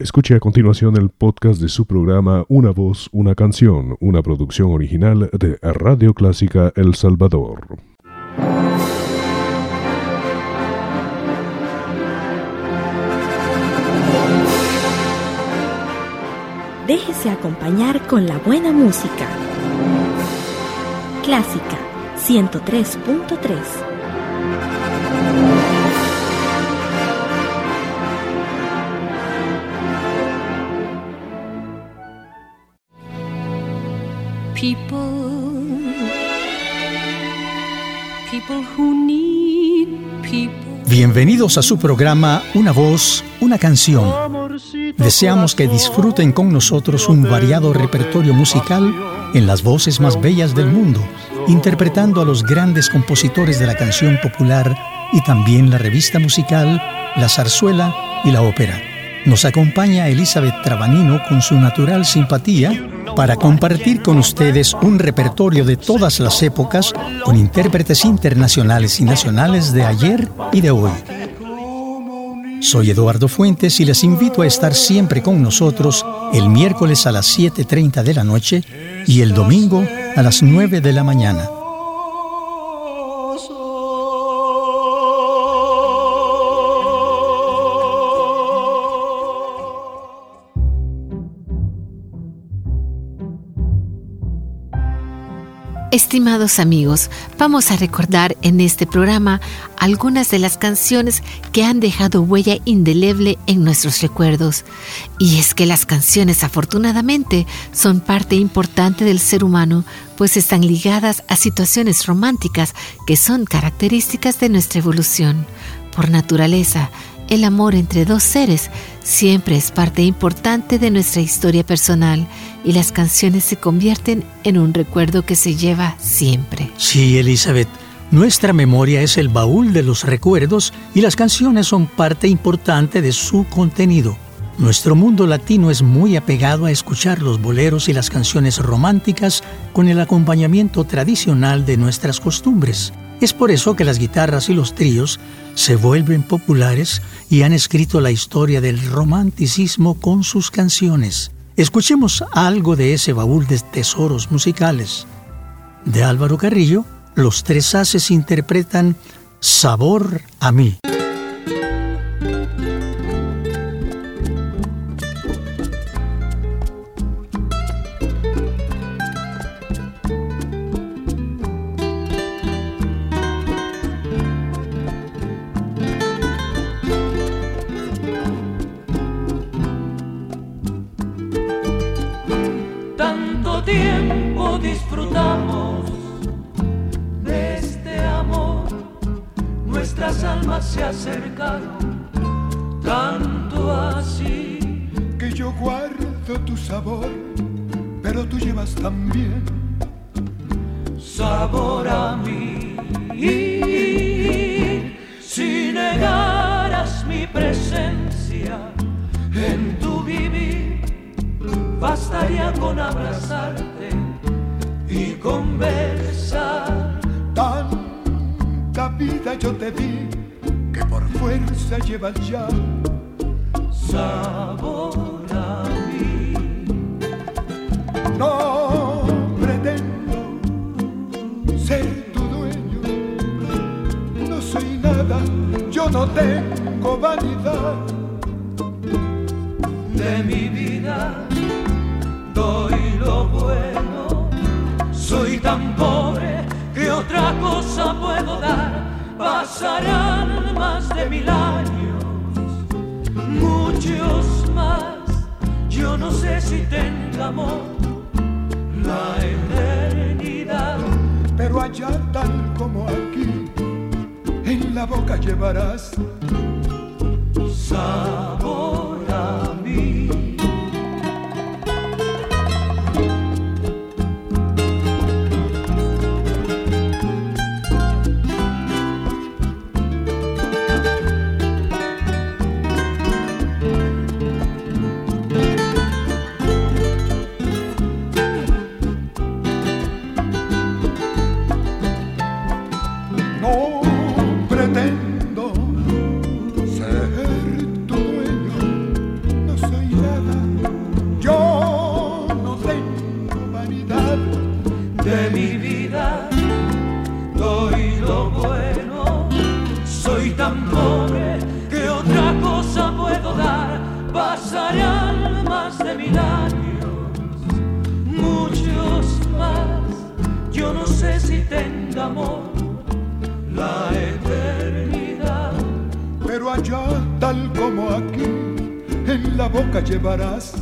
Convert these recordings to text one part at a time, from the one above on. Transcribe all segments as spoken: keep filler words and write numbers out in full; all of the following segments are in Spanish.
Escuche a continuación el podcast de su programa Una Voz, Una Canción, una producción original de Radio Clásica El Salvador. Déjese acompañar con la buena música. Clásica ciento tres punto tres. People, people who need people. Bienvenidos a su programa Una Voz, Una Canción. Deseamos que disfruten con nosotros un variado repertorio musical en las voces más bellas del mundo, interpretando a los grandes compositores de la canción popular y también la revista musical, la zarzuela y la ópera. Nos acompaña Elizabeth Trabanino con su natural simpatía para compartir con ustedes un repertorio de todas las épocas con intérpretes internacionales y nacionales de ayer y de hoy. Soy Eduardo Fuentes y les invito a estar siempre con nosotros el miércoles a las siete treinta de la noche y el domingo a las nueve de la mañana. Estimados amigos, vamos a recordar en este programa algunas de las canciones que han dejado huella indeleble en nuestros recuerdos. Y es que las canciones, afortunadamente, son parte importante del ser humano, pues están ligadas a situaciones románticas que son características de nuestra evolución. Por naturaleza, el amor entre dos seres siempre es parte importante de nuestra historia personal y las canciones se convierten en un recuerdo que se lleva siempre. Sí, Elizabeth, nuestra memoria es el baúl de los recuerdos y las canciones son parte importante de su contenido. Nuestro mundo latino es muy apegado a escuchar los boleros y las canciones románticas con el acompañamiento tradicional de nuestras costumbres. Es por eso que las guitarras y los tríos se vuelven populares y han escrito la historia del romanticismo con sus canciones. Escuchemos algo de ese baúl de tesoros musicales. De Álvaro Carrillo, los Tres Haces interpretan Sabor a mí. Tiempo disfrutamos de este amor, nuestras almas se acercaron, tanto así que yo guardo tu sabor, pero tú llevas también sabor a mí. Si negaras mi presencia en tu vivir, bastaría con abrazarte y conversar. Tanta vida yo te di que por fuerza llevas ya sabor a mí. No pretendo ser tu dueño, no soy nada, yo no tengo vanidad. De mi vida doy lo bueno, soy tan pobre que otra cosa puedo dar. Pasarán más de mil años, muchos más, yo no sé si tenga amor la eternidad. Pero allá tal como aquí, en la boca llevarás sabor a mí. No pretendo ser tu dueño, pasarán más de mil años, muchos más. Yo no sé si tenga amor la eternidad, pero allá, tal como aquí, en la boca llevarás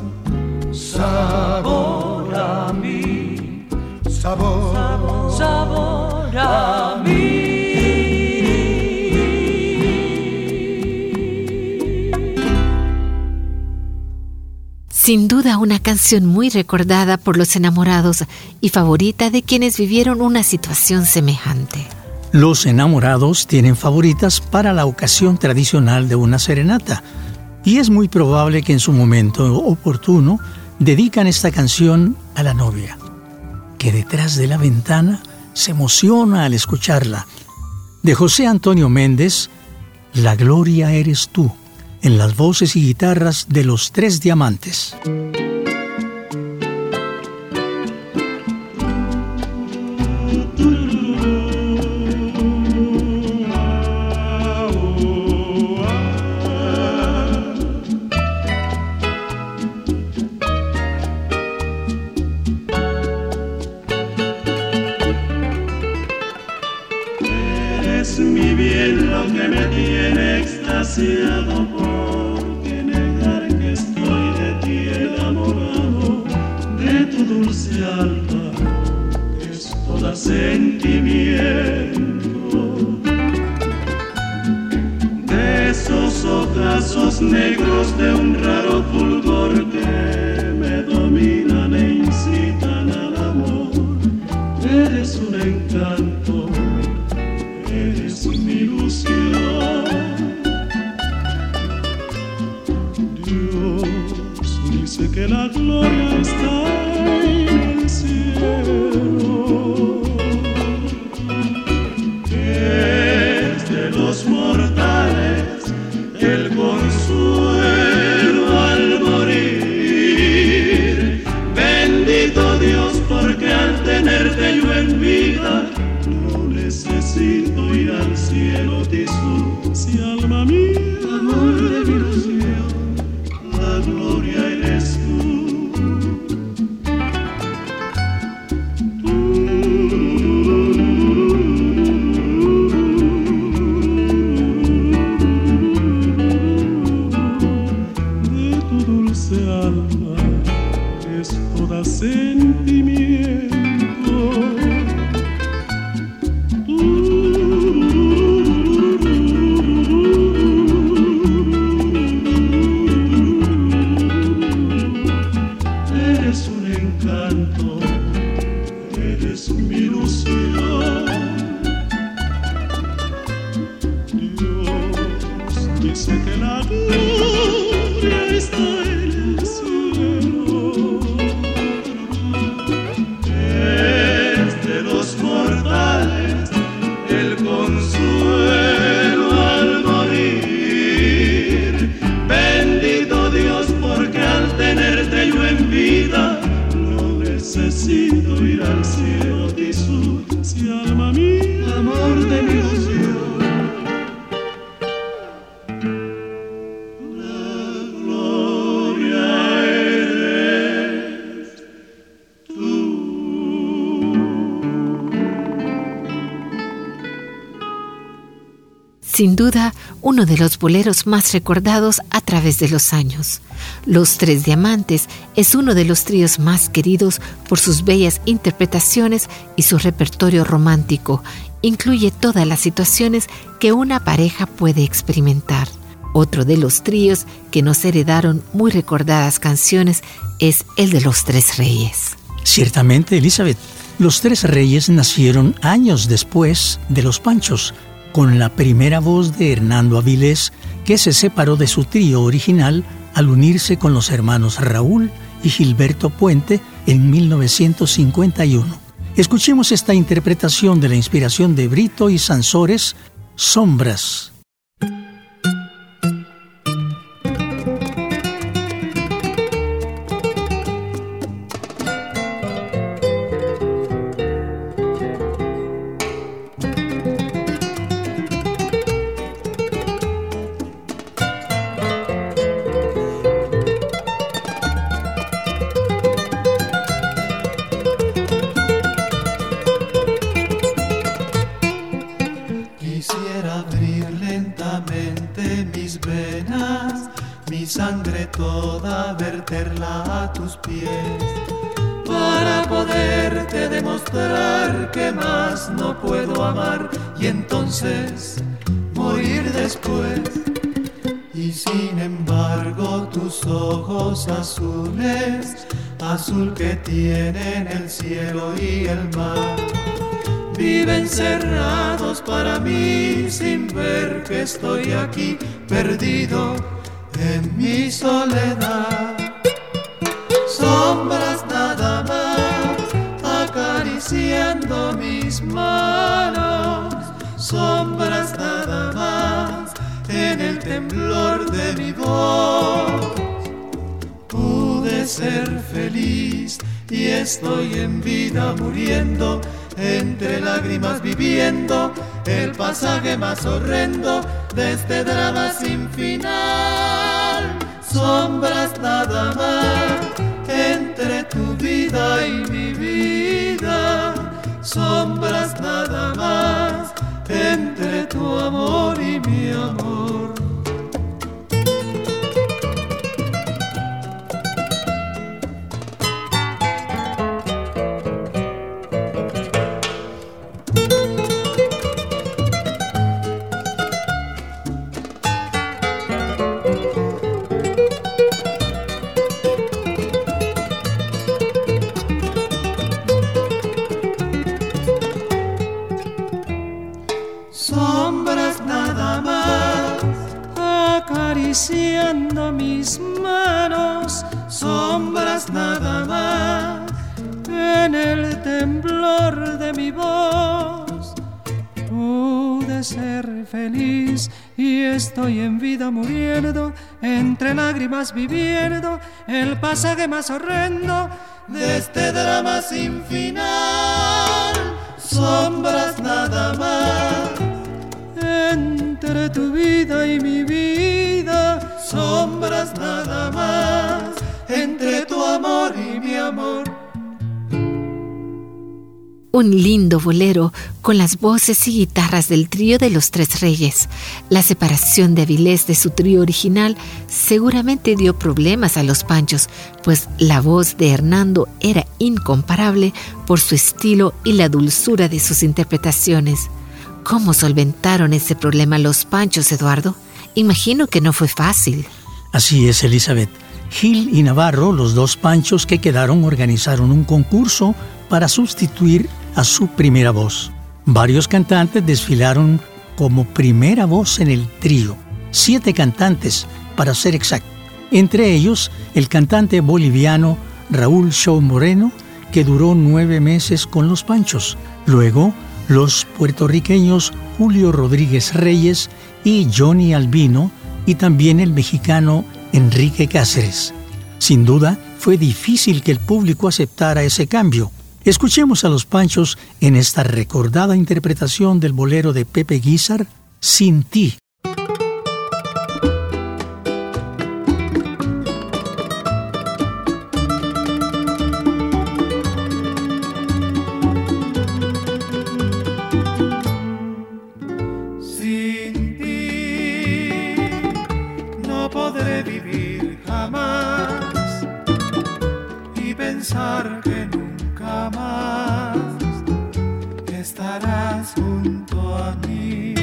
sabor a mí, sabor, sabor, sabor a mí. Sin duda una canción muy recordada por los enamorados y favorita de quienes vivieron una situación semejante. Los enamorados tienen favoritas para la ocasión tradicional de una serenata, y es muy probable que en su momento oportuno dedican esta canción a la novia, que detrás de la ventana se emociona al escucharla. De José Antonio Méndez, La gloria eres tú, en las voces y guitarras de Los Tres Diamantes. Es mi bien lo que me tiene extasiado, porque negar que estoy de ti enamorado, de tu dulce alma, que es toda sentimiento, de esos ojazos negros de un raro fulgor que me dominan e incitan al amor. Eres un encanto, eres mi ilusión. Dios dice que la gloria está en el cielo, que es de los mortales el consuelo al morir. Bendito Dios, porque al tenerte yo en vida necesito ir al cielo, Tisú, si alma mía, amor de mi ilusión, la gloria eres tú. De tu dulce alma, que es toda sentimiento, eres un encanto, eres mi ilusión. Dios dice que la gloria está en el cielo, es de los mortales el consuelo al morir. Bendito Dios, porque al tenerte yo en vida no necesito ir al cielo, Tisú, si alma mía, amor de mi ilusión, la gloria eres tú. Sin duda, uno de los boleros más recordados a través de los años. Los Tres Diamantes es uno de los tríos más queridos por sus bellas interpretaciones y su repertorio romántico. Incluye todas las situaciones que una pareja puede experimentar. Otro de los tríos que nos heredaron muy recordadas canciones es el de Los Tres Reyes. Ciertamente, Elizabeth, Los Tres Reyes nacieron años después de Los Panchos, con la primera voz de Hernando Avilés, que se separó de su trío original al unirse con los hermanos Raúl y Gilberto Puente en mil novecientos cincuenta y uno. Escuchemos esta interpretación de la inspiración de Brito y Sansores, Sombras. toda verterla a tus pies, para poderte demostrar que más no puedo amar y entonces morir después. Y sin embargo tus ojos azules, azul que tienen el cielo y el mar, viven cerrados para mí sin ver que estoy aquí perdido en mi soledad. Sombras nada más acariciando mis manos, sombras nada más en el temblor de mi voz. Pude ser feliz y estoy en vida muriendo, entre lágrimas viviendo el pasaje más horrendo de este drama sin final. Sombras nada más entre tu vida y mi vida, sombras nada más entre tu amor y mi amor. Acariciando mis manos, sombras nada más en el temblor de mi voz. Pude ser feliz y estoy en vida muriendo, entre lágrimas viviendo el pasaje más horrendo de este drama sin final. Sombras nada más entre tu vida y mi vida, sombras nada más entre tu amor y mi amor. Un lindo bolero con las voces y guitarras del trío de los Tres Reyes. La separación de Avilés de su trío original seguramente dio problemas a los Panchos, pues la voz de Hernando era incomparable por su estilo y la dulzura de sus interpretaciones. ¿Cómo solventaron ese problema los Panchos, Eduardo? Imagino que no fue fácil. Así es, Elizabeth. Gil y Navarro, los dos Panchos que quedaron, organizaron un concurso para sustituir a su primera voz. Varios cantantes desfilaron como primera voz en el trío. Siete cantantes, para ser exacto. Entre ellos, el cantante boliviano Raúl Shaw Moreno, que duró nueve meses con los Panchos. Luego, los puertorriqueños Julio Rodríguez Reyes y Johnny Albino, y también el mexicano Enrique Cáceres. Sin duda, fue difícil que el público aceptara ese cambio. Escuchemos a los Panchos en esta recordada interpretación del bolero de Pepe Guízar, Sin ti. Que nunca más estarás junto a mí.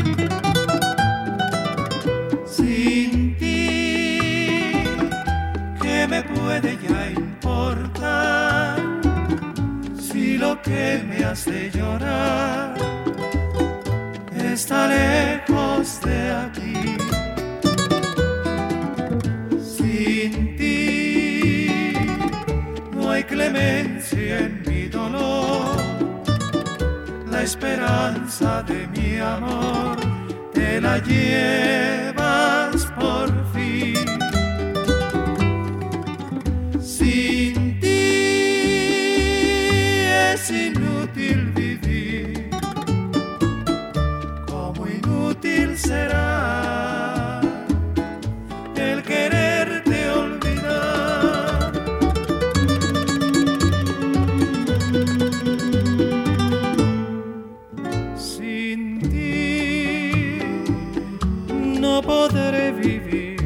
Sin ti, ¿qué me puede ya importar? Si lo que me hace llorar está lejos de aquí. Sin ti no hay clemencia en mi dolor, la esperanza de mi amor te la llevas por fin. Sin ti es inútil vivir, como inútil será el quererte olvidar. Sin ti no podré vivir.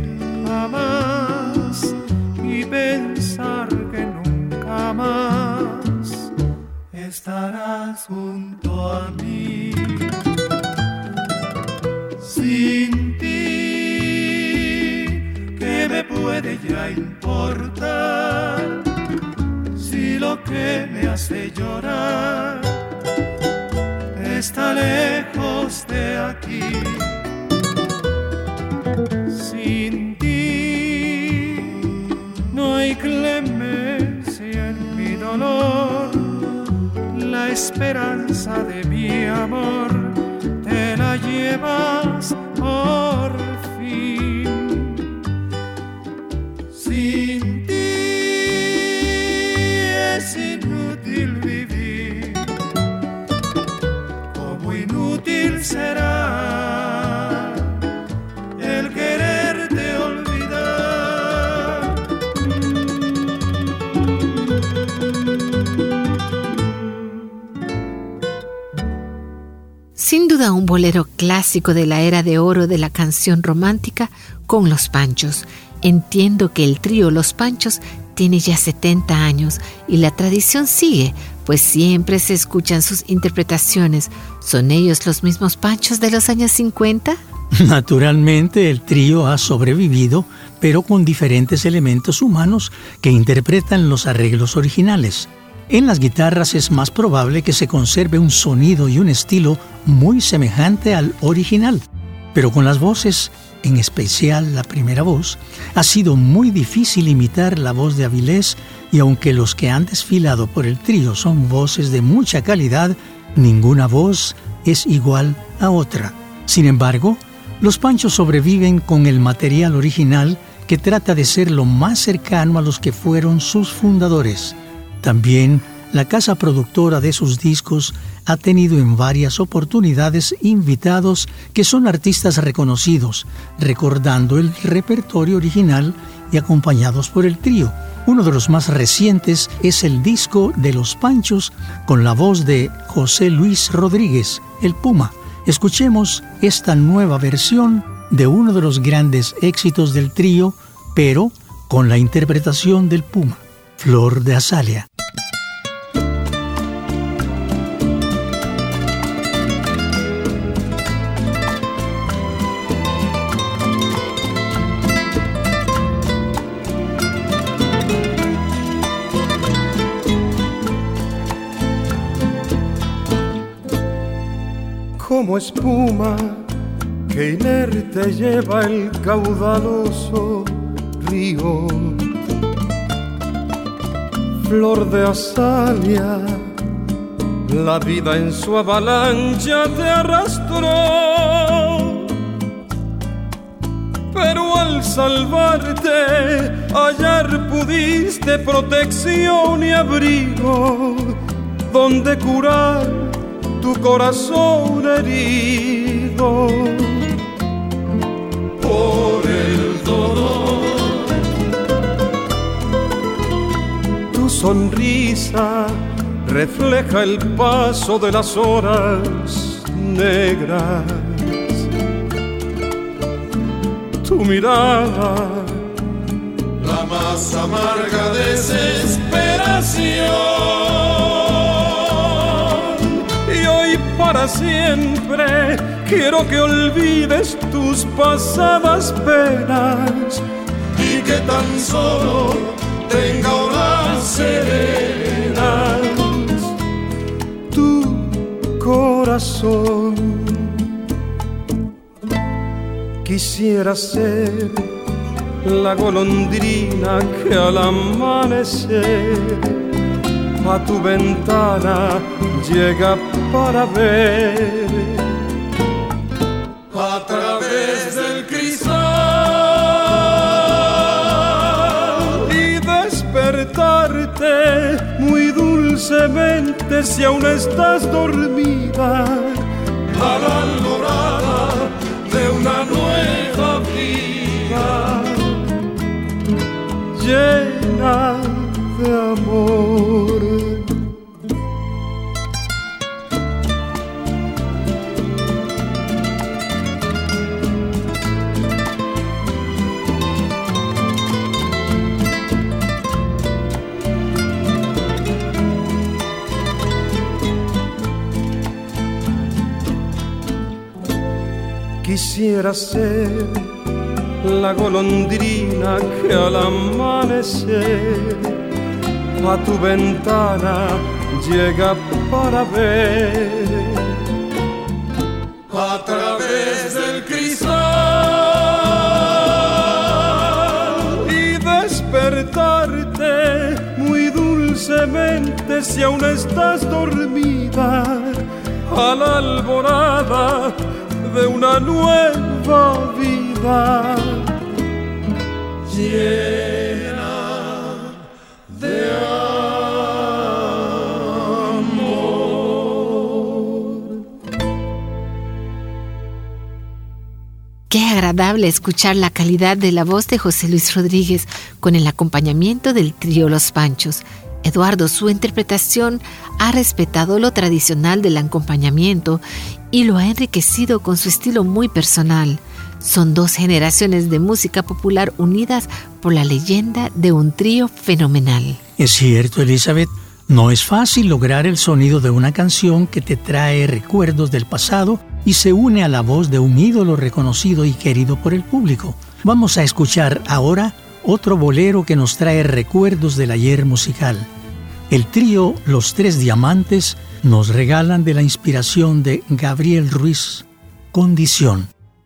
estarás junto a mí. Sin ti, ¿qué me puede ya importar? Si lo que me hace llorar está lejos de aquí. Sin ti no hay clemencia en mi dolor. La esperanza de mi amor te la llevas por fin. Sin ti es inútil vivir, como inútil será el quererte olvidar. Sin duda un bolero clásico de la era de oro de la canción romántica con Los Panchos. Entiendo que el trío Los Panchos tiene ya setenta años y la tradición sigue, pues siempre se escuchan sus interpretaciones. ¿Son ellos los mismos Panchos de los años cincuenta? Naturalmente, el trío ha sobrevivido, pero con diferentes elementos humanos que interpretan los arreglos originales. En las guitarras es más probable que se conserve un sonido y un estilo muy semejante al original, pero con las voces, en especial la primera voz, ha sido muy difícil imitar la voz de Avilés, y aunque los que han desfilado por el trío son voces de mucha calidad, ninguna voz es igual a otra. Sin embargo, Los Panchos sobreviven con el material original, que trata de ser lo más cercano a los que fueron sus fundadores. También la casa productora de sus discos ha tenido en varias oportunidades invitados que son artistas reconocidos, recordando el repertorio original y acompañados por el trío. Uno de los más recientes es el disco de Los Panchos con la voz de José Luis Rodríguez, el Puma. Escuchemos esta nueva versión de uno de los grandes éxitos del trío, pero con la interpretación del Puma, Flor de Azalea. Como espuma que inerte lleva el caudaloso río, flor de azalea, la vida en su avalancha te arrastró, pero al salvarte hallar pudiste protección y abrigo donde curar tu corazón herido por el dolor. Tu sonrisa refleja el paso de las horas negras. Tu mirada, la más amarga desesperación. Para siempre quiero que olvides tus pasadas penas y que tan solo tenga horas serenas tu corazón. Quisiera ser la golondrina que al amanecer a tu ventana llega para ver a través del cristal y despertarte muy dulcemente si aún estás dormida a la alborada de una nueva vida llena de amor. Quisiera ser la golondrina que al amanecer a tu ventana llega para ver a través del cristal y despertarte muy dulcemente si aún estás dormida a la alborada de una nueva vida llena de amor. Qué agradable escuchar la calidad de la voz de José Luis Rodríguez con el acompañamiento del trío Los Panchos. Eduardo, su interpretación ha respetado lo tradicional del acompañamiento y lo ha enriquecido con su estilo muy personal. Son dos generaciones de música popular unidas por la leyenda de un trío fenomenal. Es cierto, Elizabeth, no es fácil lograr el sonido de una canción que te trae recuerdos del pasado y se une a la voz de un ídolo reconocido y querido por el público. Vamos a escuchar ahora otro bolero que nos trae recuerdos del ayer musical. El trío Los Tres Diamantes nos regalan de la inspiración de Gabriel Ruiz, Condición.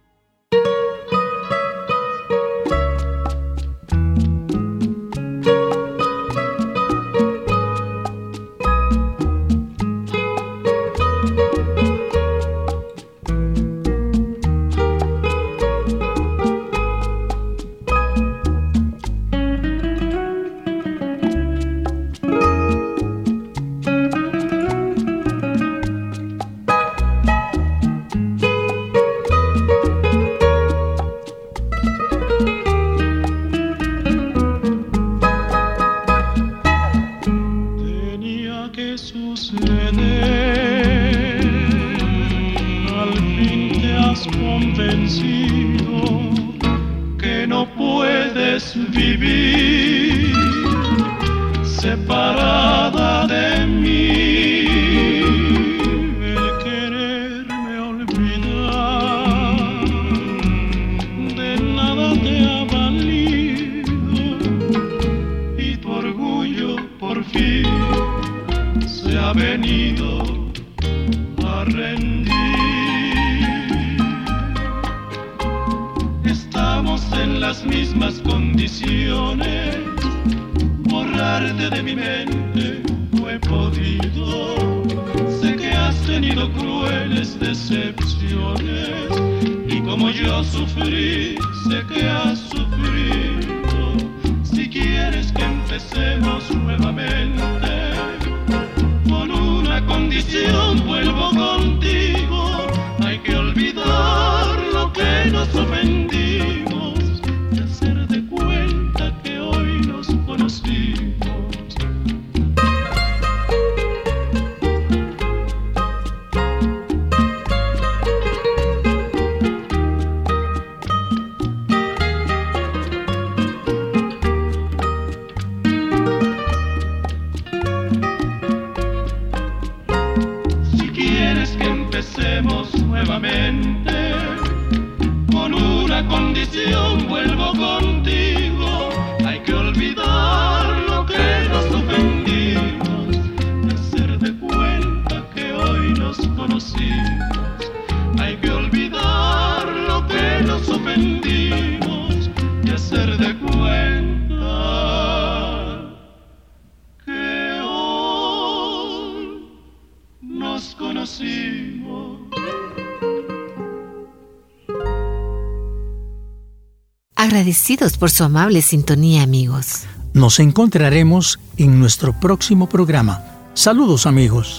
Agradecidos por su amable sintonía, amigos. Nos encontraremos en nuestro próximo programa. Saludos, amigos.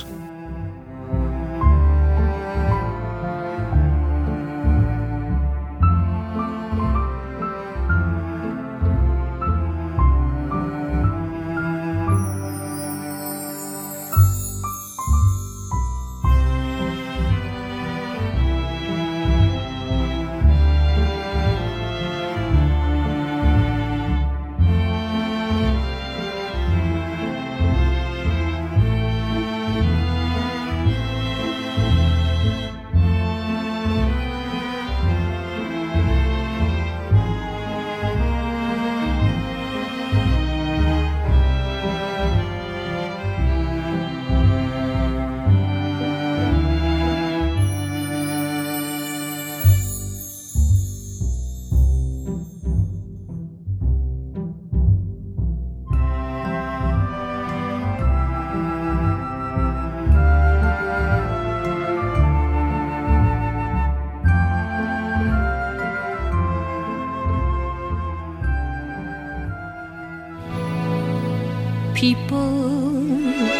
people,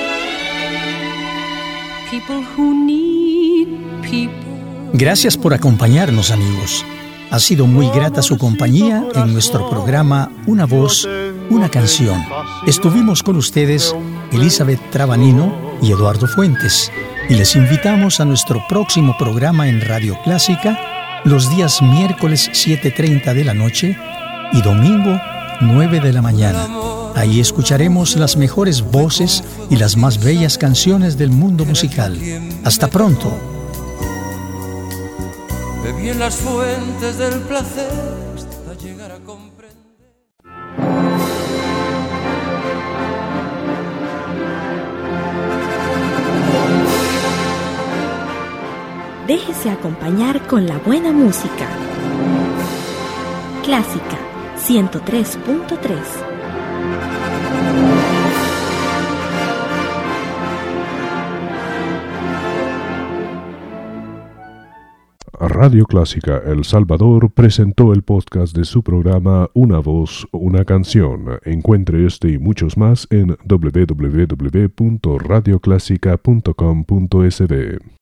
people who need people. Gracias por acompañarnos, amigos. Ha sido muy grata su compañía en nuestro programa Una Voz, Una Canción. Estuvimos con ustedes Elizabeth Trabanino y Eduardo Fuentes, y les invitamos a nuestro próximo programa en Radio Clásica los días miércoles siete y treinta de la noche y domingo nueve de la mañana. Ahí escucharemos las mejores voces y las más bellas canciones del mundo musical. Hasta pronto. Bebí en las fuentes del placer hasta llegar a comprender. Déjese acompañar con la buena música. Clásica ciento tres punto tres. Radio Clásica El Salvador presentó el podcast de su programa Una Voz, Una Canción. Encuentre este y muchos más en doble u doble u doble u punto radio clásica punto com punto es be.